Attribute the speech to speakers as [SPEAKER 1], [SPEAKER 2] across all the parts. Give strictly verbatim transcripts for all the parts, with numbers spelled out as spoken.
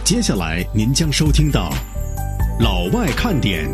[SPEAKER 1] 接下来您将收听到老外看点。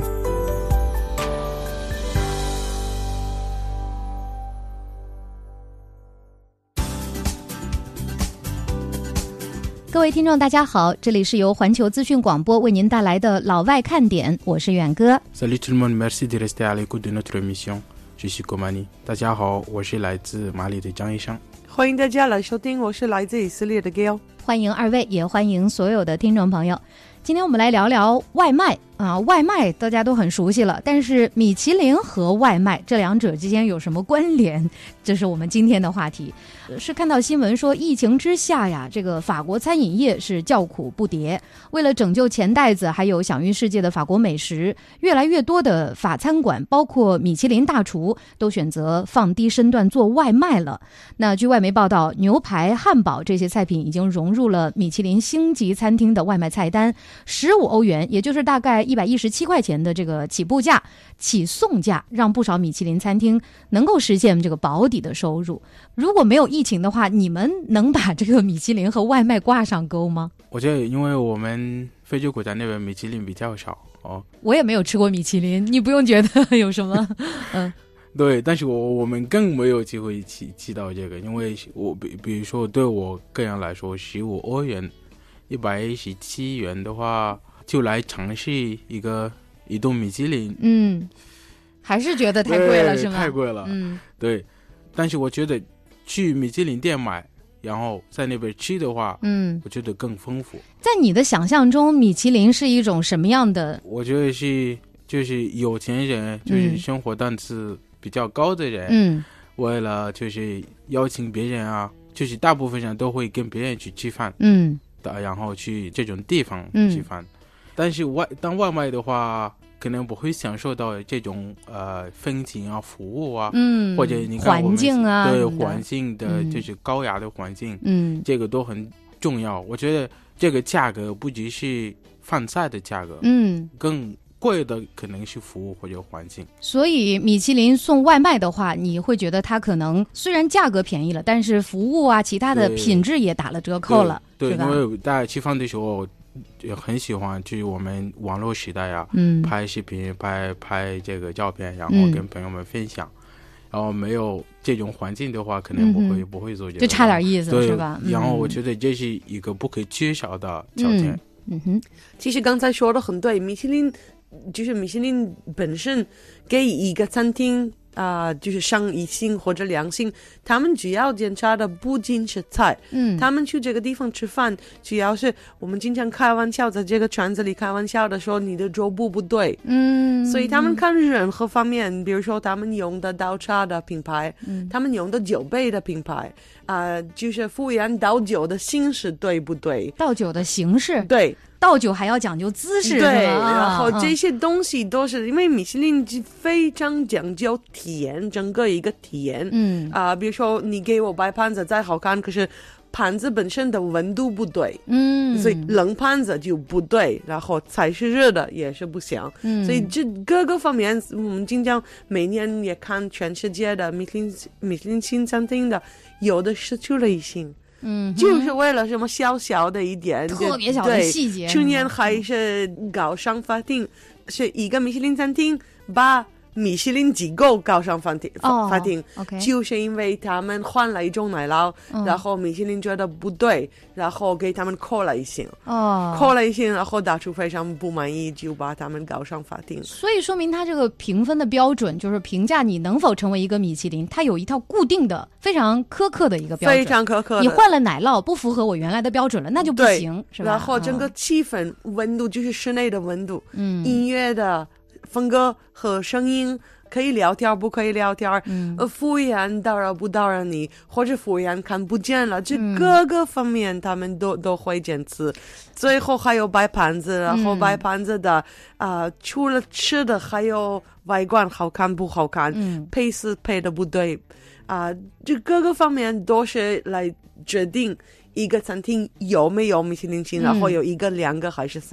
[SPEAKER 2] 各位听众大家好，这里是由环球资讯广播为您带来的老外看点，我是远哥。
[SPEAKER 3] Salut tout le monde, merci de rester à l'écoute de notre émission. Je suis Komani. 大家好，我是来自马里的张医生。
[SPEAKER 4] 欢迎大家来收听，我是来自以色列的 Gail。
[SPEAKER 2] 欢迎二位，也欢迎所有的听众朋友。今天我们来聊聊外卖啊，外卖大家都很熟悉了，但是米其林和外卖这两者之间有什么关联？这是我们今天的话题。是看到新闻说，疫情之下呀，这个法国餐饮业是叫苦不迭。为了拯救钱袋子，还有享誉世界的法国美食，越来越多的法餐馆，包括米其林大厨，都选择放低身段做外卖了。那据外媒报道，牛排、汉堡这些菜品已经融入了米其林星级餐厅的外卖菜单。十五欧元，也就是大概一百一十七块钱的这个起步价、起送价，让不少米其林餐厅能够实现这个保底的收入。如果没有疫情的话，你们能把这个米其林和外卖挂上钩吗？
[SPEAKER 3] 我觉得，因为我们非洲国家那边米其林比较少哦。
[SPEAKER 2] 我也没有吃过米其林，你不用觉得有什么，嗯。
[SPEAKER 3] 对，但是我我们更没有机会去吃到这个，因为我比比如说对我个人来说，十五欧元。一百一十七元的话，就来尝试一个一顿米其林。嗯，
[SPEAKER 2] 还是觉得太贵了，是吗？
[SPEAKER 3] 太贵了。嗯，对。但是我觉得去米其林店买，然后在那边吃的话，嗯，我觉得更丰富。
[SPEAKER 2] 在你的想象中，米其林是一种什么样的？
[SPEAKER 3] 我觉得是就是有钱人，就是生活档次比较高的人，嗯，为了就是邀请别人啊，就是大部分人都会跟别人去吃饭，嗯。然后去这种地方吃饭、嗯、但是外当外卖的话可能不会享受到这种呃风景啊服务啊、嗯、或者你看
[SPEAKER 2] 环境啊，
[SPEAKER 3] 对环境的就是高雅的环境，嗯，这个都很重要。我觉得这个价格不只是饭菜的价格，嗯，更贵的可能是服务或者环境。
[SPEAKER 2] 所以米其林送外卖的话，你会觉得它可能虽然价格便宜了，但是服务啊其他的品质也打了折扣了，
[SPEAKER 3] 对，
[SPEAKER 2] 是吧？
[SPEAKER 3] 因为大家吃饭的时候也很喜欢就是我们网络时代啊，嗯，拍视频拍拍这个照片，然后跟朋友们分享、嗯、然后没有这种环境的话可能不会、嗯、不会做这个，
[SPEAKER 2] 就差点意思，是吧？
[SPEAKER 3] 然后我觉得这是一个不可缺少的条件。嗯
[SPEAKER 4] 嗯哼，其实刚才说的很对，米其林就是米其林本身给一个餐厅啊、呃，就是上一星或者两星，他们主要检查的不仅是菜，嗯，他们去这个地方吃饭，主要是我们经常开玩笑，在这个圈子里开玩笑的说你的桌布不对，嗯，所以他们看任何方面，比如说他们用的倒茶的品牌，嗯，他们用的酒杯的品牌，啊、呃，就是服务员倒酒的形式对不对？
[SPEAKER 2] 倒酒的形式，
[SPEAKER 4] 对。
[SPEAKER 2] 倒酒还要讲究姿势，
[SPEAKER 4] 对，然后这些东西都是、嗯、因为米其林非常讲究体验，整个一个体验，嗯啊、呃，比如说你给我摆盘子再好看，可是盘子本身的温度不对，嗯，所以冷盘子就不对，然后菜是热的也是不行，嗯，所以这各个方面我们经常每年也看全世界的米其林米其林新餐厅的，有的失去了一星。嗯，就是为了什么小小的一点
[SPEAKER 2] 特别小的细节，
[SPEAKER 4] 去年还是搞上法庭，是一个米其林餐厅把米其林机构告上法庭，哦、法庭、okay. 就是因为他们换了一种奶酪、嗯，然后米其林觉得不对，然后给他们扣了一星，哦，扣了一星，然后大厨非常不满意，就把他们告上法庭。
[SPEAKER 2] 所以说明他这个评分的标准，就是评价你能否成为一个米其林，它有一套固定的、非常苛刻的一个标准，
[SPEAKER 4] 非常苛刻的。
[SPEAKER 2] 你换了奶酪，不符合我原来的标准了，那就不行，是吧？
[SPEAKER 4] 然后整个气氛、嗯、温度，就是室内的温度，嗯，音乐的风格和声音，可以聊天不可以聊天，嗯，呃，服务员打扰不打扰你，或者服务员看不见了，这各个方面他们都、嗯、都会检测。最后还有摆盘子，然后摆盘子的啊、呃，除了吃的还有外观好看不好看，嗯，配饰配的不对啊、呃，这各个方面都是来决定一个餐厅有没有米其林星、嗯、然后有一个两个还是三个。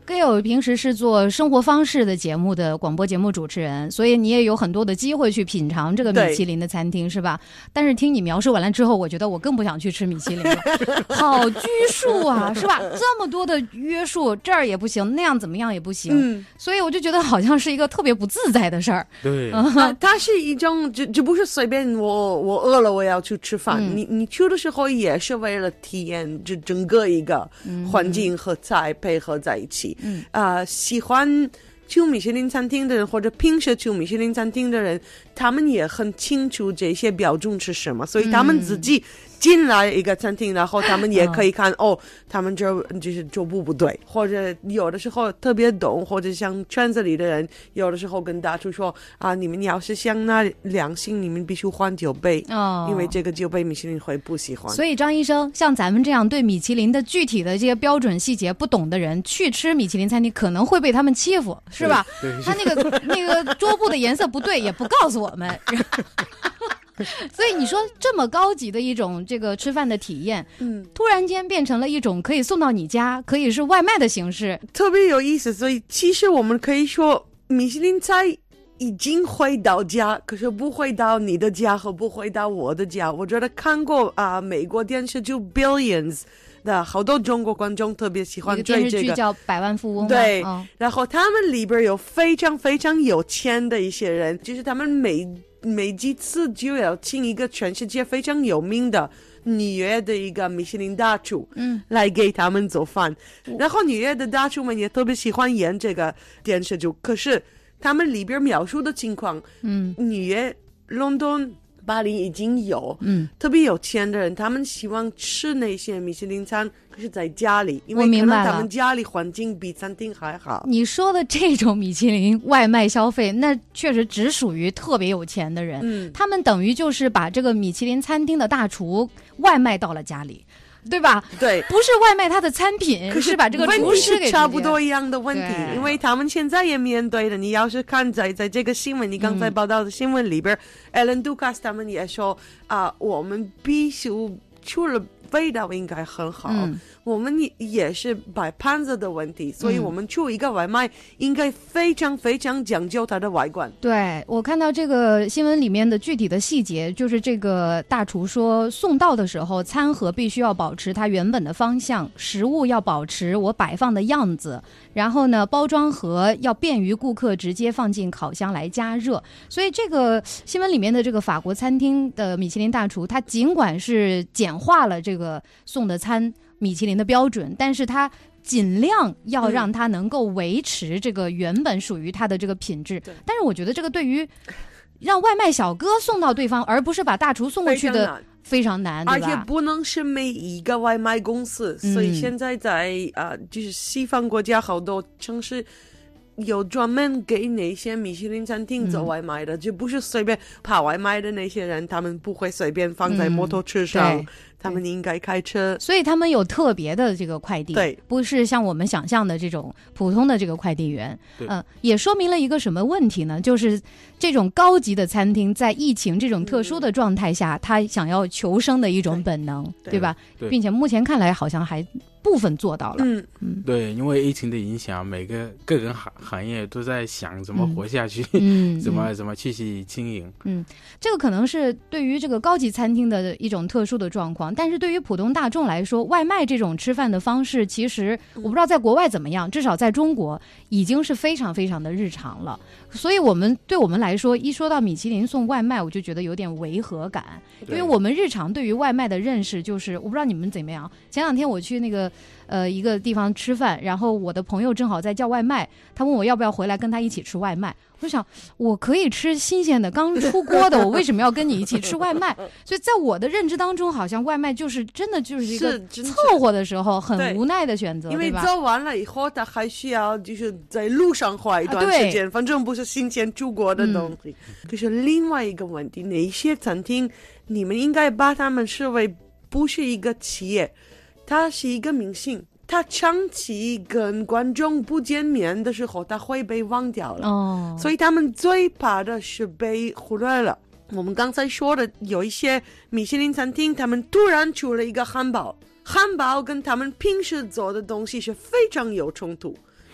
[SPEAKER 2] Gail 平时是做生活方式的节目的广播节目主持人，所以你也有很多的机会去品尝这个米其林的餐厅，是吧？但是听你描述完了之后，我觉得我更不想去吃米其林了，好拘束啊，是吧？这么多的约束，这儿也不行，那样怎么样也不行，嗯、所以我就觉得好像是一个特别不自在的事儿。
[SPEAKER 3] 对，
[SPEAKER 4] 啊、它是一种，这这不是随便我我饿了我要去吃饭，嗯、你你去的时候也是为了体验这整个一个环境和菜配合在一起。嗯啊、呃，喜欢去米其林餐厅的人或者平时去米其林餐厅的人，他们也很清楚这些标准是什么，所以他们自己进来一个餐厅，然后他们也可以看、嗯、哦，他们这就是桌布不对，或者有的时候特别懂，或者像圈子里的人，有的时候跟大厨说啊，你们要是想那良心，你们必须换酒杯，哦，因为这个酒杯米其林会不喜欢。
[SPEAKER 2] 所以张医生，像咱们这样对米其林的具体的这些标准细节不懂的人，去吃米其林餐厅可能会被他们欺负，是吧？他那个那个桌布的颜色不对，也不告诉我们。所以你说这么高级的一种这个吃饭的体验，嗯，突然间变成了一种可以送到你家，可以是外卖的形式，
[SPEAKER 4] 特别有意思。所以其实我们可以说，米其林菜已经回到家，可是不回到你的家和不回到我的家。我觉得看过啊、呃，美国电视剧《Billions》的好多中国观众特别喜欢追这个，
[SPEAKER 2] 一个电视剧叫《百万富翁》。
[SPEAKER 4] 对、
[SPEAKER 2] 哦，
[SPEAKER 4] 然后他们里边有非常非常有钱的一些人，就是他们每每几次就要请一个全世界非常有名的纽约的一个米其林大厨，嗯，来给他们做饭。然后纽约的大厨们也特别喜欢演这个电视剧，可是他们里边描述的情况，嗯，纽约、伦敦、巴黎已经有，嗯，特别有钱的人，他们希望吃那些米其林餐，可是在家里，因为可能他们家里环境比餐厅还好。
[SPEAKER 2] 你说的这种米其林外卖消费，那确实只属于特别有钱的人，嗯，他们等于就是把这个米其林餐厅的大厨外卖到了家里。对吧？
[SPEAKER 4] 对，
[SPEAKER 2] 不是外卖它的餐品，可是把这个厨师给
[SPEAKER 4] 差不多一样的问题，因为他们现在也面对的。你要是看在在这个新闻，你刚才报道的新闻里边、嗯、，Ellen Dukas 他们也说啊、呃，我们必须除了味道应该很好，嗯、我们也是摆盘子的问题，所以我们出一个外卖应该非常非常讲究它的外观。
[SPEAKER 2] 对，我看到这个新闻里面的具体的细节，就是这个大厨说，送到的时候餐盒必须要保持它原本的方向，食物要保持我摆放的样子，然后呢，包装盒要便于顾客直接放进烤箱来加热。所以这个新闻里面的这个法国餐厅的米其林大厨，他尽管是简化了这个这个送的餐米其林的标准，但是他尽量要让他能够维持这个原本属于他的这个品质、嗯、但是我觉得这个对于让外卖小哥送到对方，而不是把大厨送过去的非常难，对吧？
[SPEAKER 4] 而且不能是每一个外卖公司、嗯、所以现在在啊、呃，就是西方国家好多城市有专门给那些米其林餐厅做外卖的、嗯、就不是随便跑外卖的那些人，他们不会随便放在摩托车上、嗯，他们应该开车，
[SPEAKER 2] 所以他们有特别的这个快递，
[SPEAKER 4] 对，
[SPEAKER 2] 不是像我们想象的这种普通的这个快递员。嗯、呃，也说明了一个什么问题呢？就是这种高级的餐厅在疫情这种特殊的状态下，他、嗯、想要求生的一种本能， 对, 对吧对？并且目前看来好像还部分做到了。
[SPEAKER 3] 嗯嗯，对，因为疫情的影响，每个各个行行业都在想怎么活下去，嗯，怎么怎么继续经营。
[SPEAKER 2] 嗯，这个可能是对于这个高级餐厅的一种特殊的状况。但是对于普通大众来说，外卖这种吃饭的方式，其实我不知道在国外怎么样，至少在中国已经是非常非常的日常了。所以我们对我们来说，一说到米其林送外卖，我就觉得有点违和感，因为我们日常对于外卖的认识就是，我不知道你们怎么样。前两天我去那个呃一个地方吃饭，然后我的朋友正好在叫外卖，他问我要不要回来跟他一起吃外卖。我想我可以吃新鲜的刚出锅的，我为什么要跟你一起吃外卖？所以在我的认知当中，好像外卖就是真的就是一个凑合的时候很无奈的选择，
[SPEAKER 4] 因为
[SPEAKER 2] 对吧？
[SPEAKER 4] 做完了以后他还需要就是在路上花一段时间、啊、反正不是新鲜出锅的东西、嗯、可是另外一个问题，哪些餐厅你们应该把他们视为不是一个企业，它是一个明星，他长期跟观众不见面的时候，他会被忘掉了。哦，所以他们最怕的是被忽略了。我们刚才说的，有一些米其林餐厅，他们突然出了一个汉堡，汉堡跟他们平时做的东西是非常有冲突。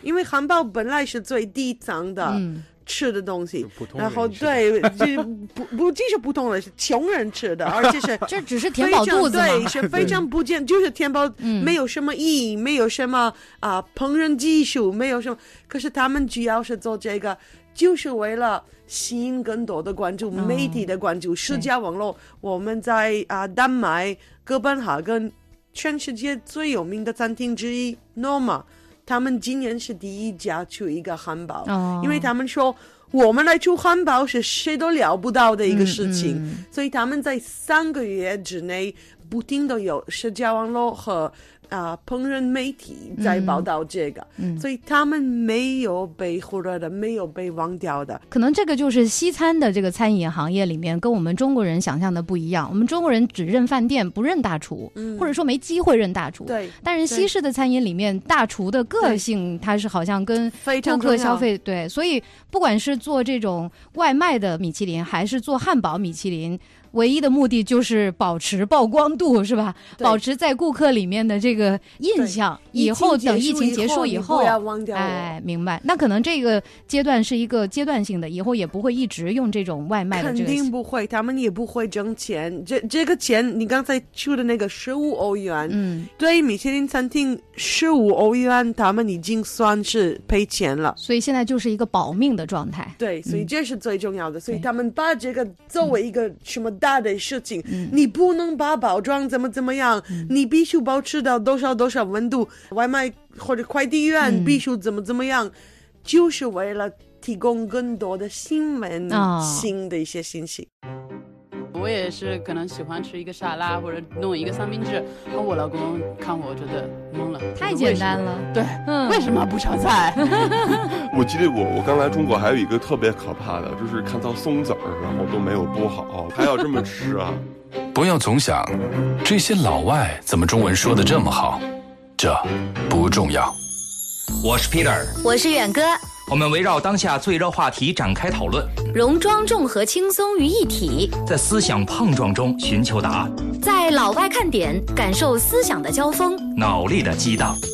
[SPEAKER 4] 因为汉堡本来是最低层的。嗯，吃的东西，然后
[SPEAKER 3] 对，
[SPEAKER 4] 就不不仅是普通人，是穷人吃的，而且是
[SPEAKER 2] 这只是填饱肚子嘛，
[SPEAKER 4] 对，是非常不健，就是填饱，嗯、没有什么意义，没有什么啊、呃、烹饪技术，没有什么。可是他们主要是做这个，就是为了吸引更多的关注，哦、媒体的关注，社交网络。我们在啊、呃、丹麦哥本哈根，全世界最有名的餐厅之一 Norma。他们今年是第一家出一个汉堡，哦、因为他们说我们来出汉堡是谁都料不到的一个事情，嗯嗯、所以他们在三个月之内不停地有社交网络和啊、呃、烹饪媒体在报道这个，嗯、所以他们没有被忽略的，没有被忘掉的。
[SPEAKER 2] 可能这个就是西餐的这个餐饮行业里面跟我们中国人想象的不一样。我们中国人只认饭店，不认大厨，嗯、或者说没机会认大厨。
[SPEAKER 4] 对。
[SPEAKER 2] 但是西式的餐饮里面，大厨的个性，它是好像跟顾客消费对，所以不管是做这种外卖的米其林，还是做汉堡米其林。唯一的目的就是保持曝光度，是吧？保持在顾客里面的这个印象，以后等疫情结束以后，
[SPEAKER 4] 不要忘掉我。
[SPEAKER 2] 哎，明白。那可能这个阶段是一个阶段性的，以后也不会一直用这种外卖的、这个。
[SPEAKER 4] 肯定不会，他们也不会挣钱。这这个钱，你刚才出的那个十五欧元，嗯，对米其林餐厅十五欧元，他们已经算是赔钱了。
[SPEAKER 2] 所以现在就是一个保命的状态。
[SPEAKER 4] 对，所以这是最重要的。嗯、所以他们把这个作为一个什么大的事情，嗯、你不能把包装怎么怎么样，嗯、你必须保持到多少多少温度，外卖或者快递员必须怎么怎么样，嗯、就是为了提供更多的新闻、哦、新的一些信息。
[SPEAKER 5] 我也是可能喜欢吃一个沙拉或者弄一个三明治，我老公看我觉得懵了，
[SPEAKER 2] 太简单了。
[SPEAKER 5] 对，嗯，为什么不炒菜？
[SPEAKER 6] 我记得我我刚来中国还有一个特别可怕的，就是看到松子儿，然后都没有剥好，还要这么吃啊！
[SPEAKER 1] 不要总想这些老外怎么中文说的这么好，这不重要。
[SPEAKER 7] 我是 Peter，
[SPEAKER 8] 我是远哥。
[SPEAKER 7] 我们围绕当下最热话题展开讨论，
[SPEAKER 8] 戎装重和轻松于一体，
[SPEAKER 7] 在思想碰撞中寻求答案，
[SPEAKER 8] 在老外看点感受思想的交锋，
[SPEAKER 7] 脑力的激荡。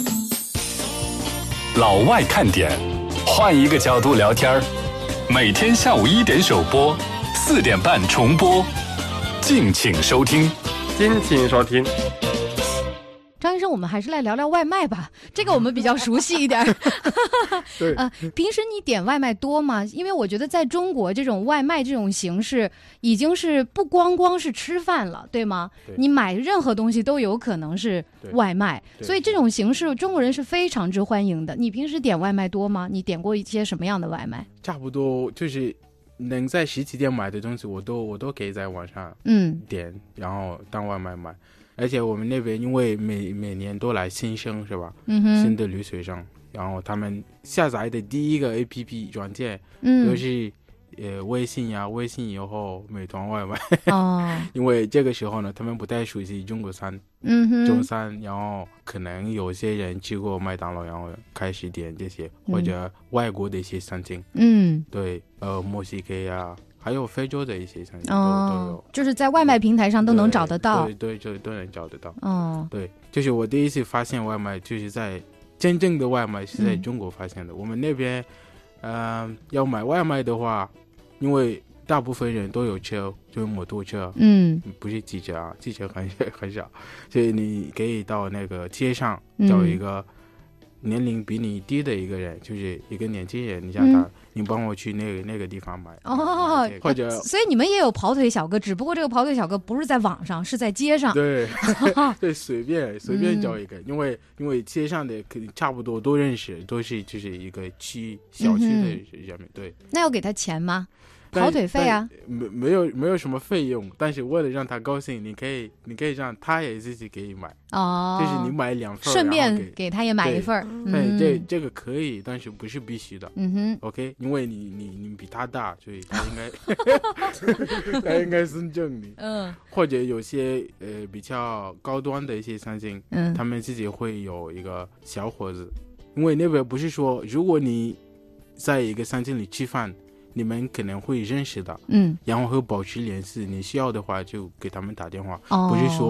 [SPEAKER 1] 老外看点，换一个角度聊天，每天下午一点首播，四点半重播，敬请收听。
[SPEAKER 6] 敬请收听。
[SPEAKER 2] 张医生，我们还是来聊聊外卖吧，这个我们比较熟悉一点。
[SPEAKER 3] 对，
[SPEAKER 2] 呃，平时你点外卖多吗？因为我觉得在中国这种外卖这种形式已经是不光光是吃饭了，对吗？对，你买任何东西都有可能是外卖，所以这种形式中国人是非常之欢迎的。你平时点外卖多吗？你点过一些什么样的外卖？
[SPEAKER 3] 差不多就是能在实体店买的东西，我都我都可以在网上嗯点，嗯然后当外卖买。而且我们那边因为每每年都来新生是吧？嗯哼，新的留学生，然后他们下载的第一个 A P P 软件，嗯，都是呃微信呀，微信以后美团外卖。哦，因为这个时候呢，他们不太熟悉中国餐，嗯哼，中餐，然后可能有些人去过麦当劳，然后开始点这些、嗯、或者外国的一些餐厅，嗯，对，呃，墨西哥呀。还有非洲的一些餐厅、哦、都, 都有，
[SPEAKER 2] 就是在外卖平台上都能找得到。
[SPEAKER 3] 对对对，都能找得到。哦，对，就是我第一次发现外卖，就是在真正的外卖是在中国发现的。嗯、我们那边，呃，要买外卖的话，因为大部分人都有车，就是摩托车，嗯，不是汽车啊，汽车很很少，所以你可以到那个街上找一个年龄比你低的一个人，就是一个年轻人，你叫他。嗯，你帮我去那个那个地方买哦，或者
[SPEAKER 2] 所以你们也有跑腿小哥，只不过这个跑腿小哥不是在网上，是在街上。
[SPEAKER 3] 对，对，随便随便找一个，嗯、因为因为街上的肯定差不多都认识，都是就是一个区小区的人们、嗯。对，
[SPEAKER 2] 那要给他钱吗？跑腿费啊？
[SPEAKER 3] 没没有没有什么费用，但是为了让他高兴，你可以你可以让他也自己给你买哦，就是你买两份，
[SPEAKER 2] 顺便 给, 给他也买一份。
[SPEAKER 3] 对，嗯、这这个可以，但是不是必须的。嗯哼 ，OK， 因为你你你比他大，所以他应该他应该尊重你。嗯，或者有些呃比较高端的一些餐厅，嗯，他们自己会有一个小伙子，因为那边不是说如果你在一个餐厅里吃饭。你们可能会认识的，嗯，然后会保持联系。你需要的话就给他们打电话，哦、不是说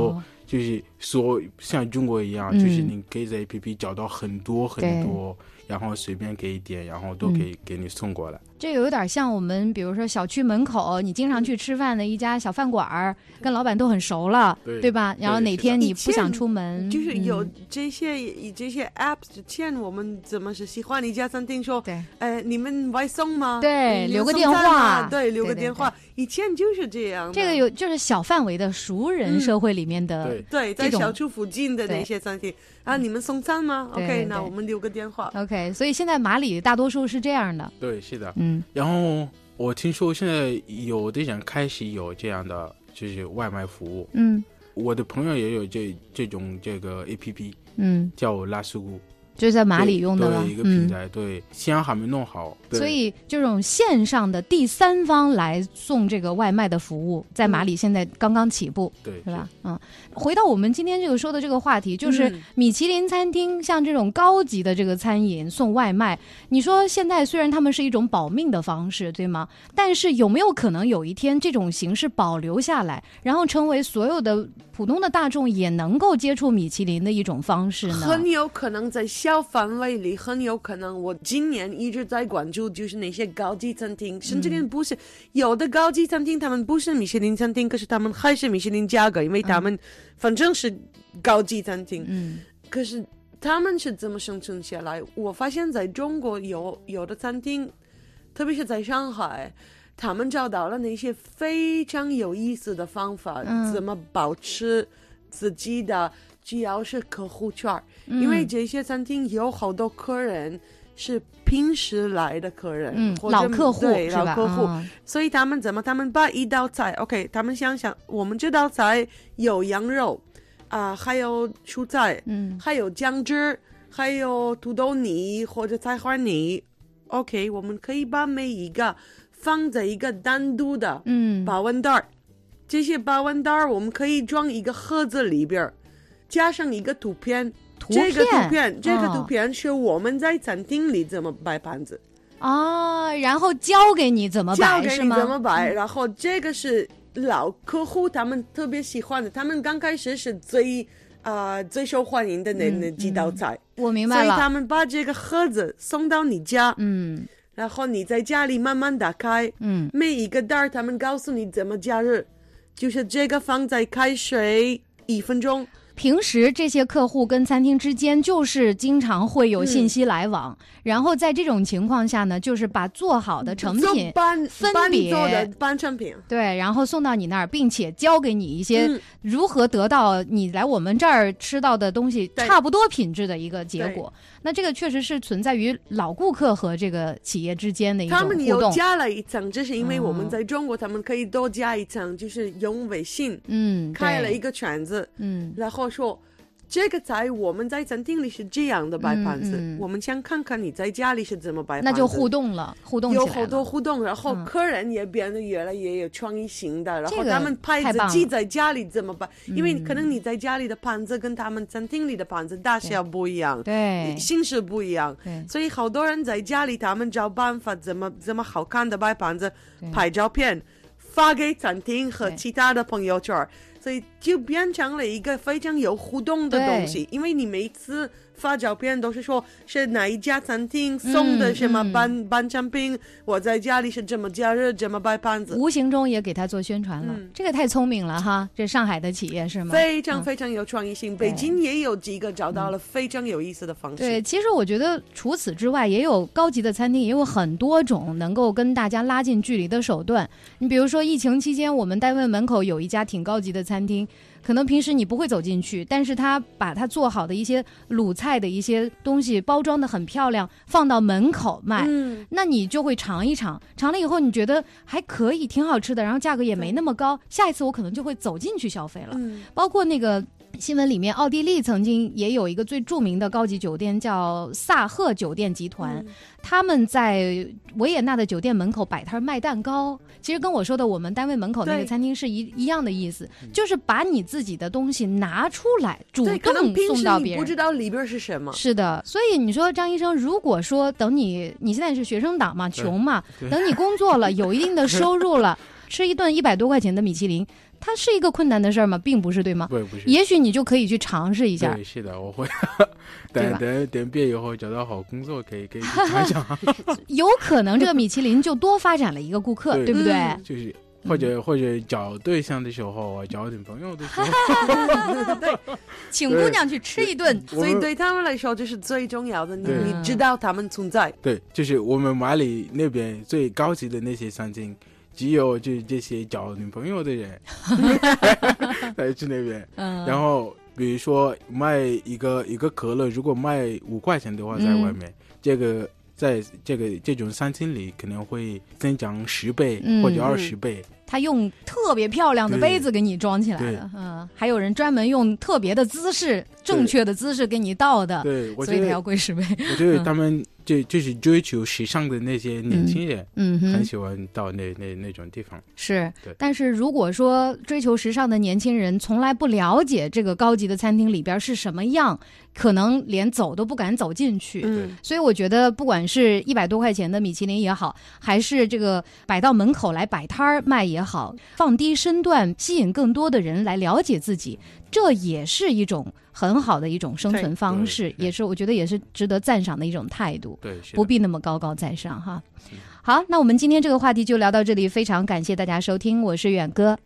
[SPEAKER 3] 就是说像中国一样，嗯、就是你可以在 A P P 找到很多很多，然后随便给一点，然后都可以给你送过来。
[SPEAKER 2] 嗯、这有点像我们比如说小区门口你经常去吃饭的一家小饭馆，跟老板都很熟了， 对, 对吧？然后哪天你不想出门，
[SPEAKER 4] 就是有这些、嗯、这些 apps 之前我们怎么是喜欢一家餐厅说，对，呃，你们外送吗？
[SPEAKER 2] 对，留个电话，
[SPEAKER 4] 对，留个电话。对对对，以前就是这样的。
[SPEAKER 2] 这个有就是小范围的熟人社会里面的、
[SPEAKER 4] 嗯、对, 对，在小区附近的那些餐厅啊，你们送餐吗 ？OK， 那我们留个电话。
[SPEAKER 2] OK， 所以现在马里大多数是这样的。
[SPEAKER 3] 对，是的，嗯。然后我听说现在有的人开始有这样的就是外卖服务，嗯，我的朋友也有这这种这个 A P P， 嗯，叫拉苏古。
[SPEAKER 2] 就是在马里用的吗？
[SPEAKER 3] 对，一个平台，嗯、对，现在还没弄好。
[SPEAKER 2] 所以这种线上的第三方来送这个外卖的服务，在马里现在刚刚起步，
[SPEAKER 3] 对、嗯，
[SPEAKER 2] 是吧？嗯，回到我们今天这个说的这个话题，就是米其林餐厅像这种高级的这个餐饮送外卖，你说现在虽然他们是一种保命的方式，对吗？但是有没有可能有一天这种形式保留下来，然后成为所有的普通的大众也能够接触米其林的一种方式呢？
[SPEAKER 4] 很有可能在小范围里，很有可能我今年一直在关注就是那些高级餐厅，甚至连不是、嗯、有的高级餐厅他们不是米其林餐厅，可是他们还是米其林价格，因为他们反正是高级餐厅，嗯，可是他们是怎么生存下来？我发现在中国有有的餐厅，特别是在上海，他们找到了那些非常有意思的方法，嗯、怎么保持自己的主要是客户圈、嗯、因为这些餐厅有好多客人是平时来的客人，
[SPEAKER 2] 嗯，
[SPEAKER 4] 或者
[SPEAKER 2] 老客户，
[SPEAKER 4] 对，
[SPEAKER 2] 老
[SPEAKER 4] 客户、嗯，所以他们怎么？他们把一道菜 ，OK， 他们想想，我们这道菜有羊肉啊、呃，还有蔬菜，嗯，还有酱汁，还有土豆泥或者菜花泥 ，OK， 我们可以把每一个放在一个单独的嗯保温袋、嗯，这些保温袋我们可以装一个盒子里边，加上一个图片。
[SPEAKER 2] 图片
[SPEAKER 4] 这个图片，这个图片是我们在餐厅里怎么摆盘子
[SPEAKER 2] 啊，然后教给你怎么摆，
[SPEAKER 4] 教给你怎么摆，然后这个是老客户他们特别喜欢的，他们刚开始是最啊、呃、最受欢迎的那、嗯、那几道菜、
[SPEAKER 2] 嗯，我明白了。
[SPEAKER 4] 所以他们把这个盒子送到你家，嗯，然后你在家里慢慢打开，嗯，每一个袋他们告诉你怎么加热，就是这个放在开水一分钟。
[SPEAKER 2] 平时这些客户跟餐厅之间就是经常会有信息来往、嗯、然后在这种情况下呢，就是把做好的成品分别
[SPEAKER 4] 做的半成品，
[SPEAKER 2] 对，然后送到你那儿，并且教给你一些如何得到你来我们这儿吃到的东西差不多品质的一个结果。那这个确实是存在于老顾客和这个企业之间的一种互动。
[SPEAKER 4] 他们有加了一层，这是因为我们在中国、嗯、他们可以多加一层，就是用微信嗯开了一个圈子，嗯，然后说这个菜我们在餐厅里是这样的摆盘子、嗯嗯、我们想看看你在家里是怎么摆盘子，
[SPEAKER 2] 那就互动了，互动起来了，
[SPEAKER 4] 有好多互动，然后客人也变得越来越有创意性的、嗯、然后他们拍子记在家里怎么摆、这个、因为可能你在家里的盘子跟他们餐厅里的盘子大小不一样，
[SPEAKER 2] 对，
[SPEAKER 4] 形式不一样，对，所以好多人在家里他们找办法怎么怎么好看的摆盘子，拍照片发给餐厅和其他的朋友圈，所以就变成了一个非常有互动的东西，因为你每次发照片都是说是哪一家餐厅送的什么半、嗯嗯、半成品，我在家里是这么加热这么摆盘子，
[SPEAKER 2] 无形中也给他做宣传了、嗯、这个太聪明了哈，这上海的企业是吗？
[SPEAKER 4] 非常非常有创意性、嗯、北京也有几个找到了非常有意思的方式。
[SPEAKER 2] 对，其实我觉得除此之外也有高级的餐厅，也有很多种能够跟大家拉近距离的手段。你比如说疫情期间我们单位门口有一家挺高级的餐厅，可能平时你不会走进去，但是他把他做好的一些鲁菜的一些东西包装的很漂亮，放到门口卖、嗯、那你就会尝一尝，尝了以后你觉得还可以，挺好吃的，然后价格也没那么高，下一次我可能就会走进去消费了、嗯、包括那个新闻里面，奥地利曾经也有一个最著名的高级酒店叫萨赫酒店集团、嗯、他们在维也纳的酒店门口摆摊卖蛋糕，其实跟我说的我们单位门口那个餐厅是一一样的意思，就是把你自己的东西拿出来主动送到别人，
[SPEAKER 4] 你不知道里边是什么。
[SPEAKER 2] 是的，所以你说张医生，如果说等你你现在是学生党嘛，穷嘛，等你工作了有一定的收入了吃一顿一百多块钱的米其林， 它是一个困难的事儿吗？并不是，对吗？
[SPEAKER 3] 不不是，
[SPEAKER 2] 也许你就可以去尝试一下。
[SPEAKER 3] 对，是的，我会等等等毕业以后找到好工作，可以可以去尝尝。
[SPEAKER 2] 有可能这个米其林就多发展了一个顾客， 对, 对不对？
[SPEAKER 3] 嗯、就是或者、嗯、或者找对象的时候，找女朋友的时候，
[SPEAKER 2] 对，请姑娘去吃一顿，
[SPEAKER 4] 所以对他们来说这是最重要的。你你知道他们存在。
[SPEAKER 3] 对，就是我们马里那边最高级的那些餐厅。只有就是这些找女朋友的人才去那边、嗯、然后比如说卖一个一个可乐，如果卖五块钱的话，在外面、嗯、这个在这个这种餐厅里可能会增长十倍、嗯、或者二十倍。
[SPEAKER 2] 他用特别漂亮的杯子给你装起来的，嗯，还有人专门用特别的姿势、正确的姿势给你倒的，
[SPEAKER 3] 对，
[SPEAKER 2] 所以他要贵十倍。
[SPEAKER 3] 我觉得他们就就是追求时尚的那些年轻人，嗯，很喜欢到那那那种地方。
[SPEAKER 2] 是，但是如果说追求时尚的年轻人从来不了解这个高级的餐厅里边是什么样，可能连走都不敢走进去。嗯，所以我觉得，不管是一百多块钱的米其林也好，还是这个摆到门口来摆摊儿卖也好，放低身段，吸引更多的人来了解自己，这也是一种很好的一种生存方式，也是我觉得也是值得赞赏的一种态度。
[SPEAKER 3] 对，
[SPEAKER 2] 不必那么高高在上哈。好，那我们今天这个话题就聊到这里，非常感谢大家收听，我是远哥。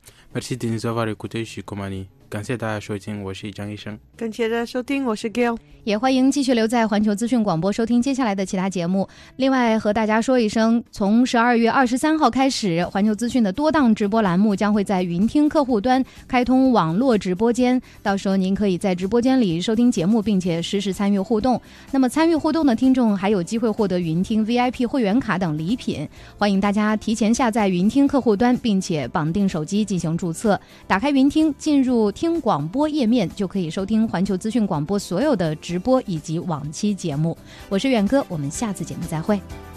[SPEAKER 3] 感谢大家收听，我是张医生。
[SPEAKER 4] 感谢大家收听，我是 Gail。
[SPEAKER 2] 也欢迎继续留在环球资讯广播收听接下来的其他节目。另外和大家说一声，从十二月二十三号开始，环球资讯的多档直播栏目将会在云听客户端开通网络直播间，到时候您可以在直播间里收听节目，并且实时参与互动。那么参与互动的听众还有机会获得云听 V I P 会员卡等礼品。欢迎大家提前下载云听客户端，并且绑定手机进行注册，打开云听，进入听广播页面，就可以收听环球资讯广播所有的直播以及往期节目。我是远哥，我们下次节目再会。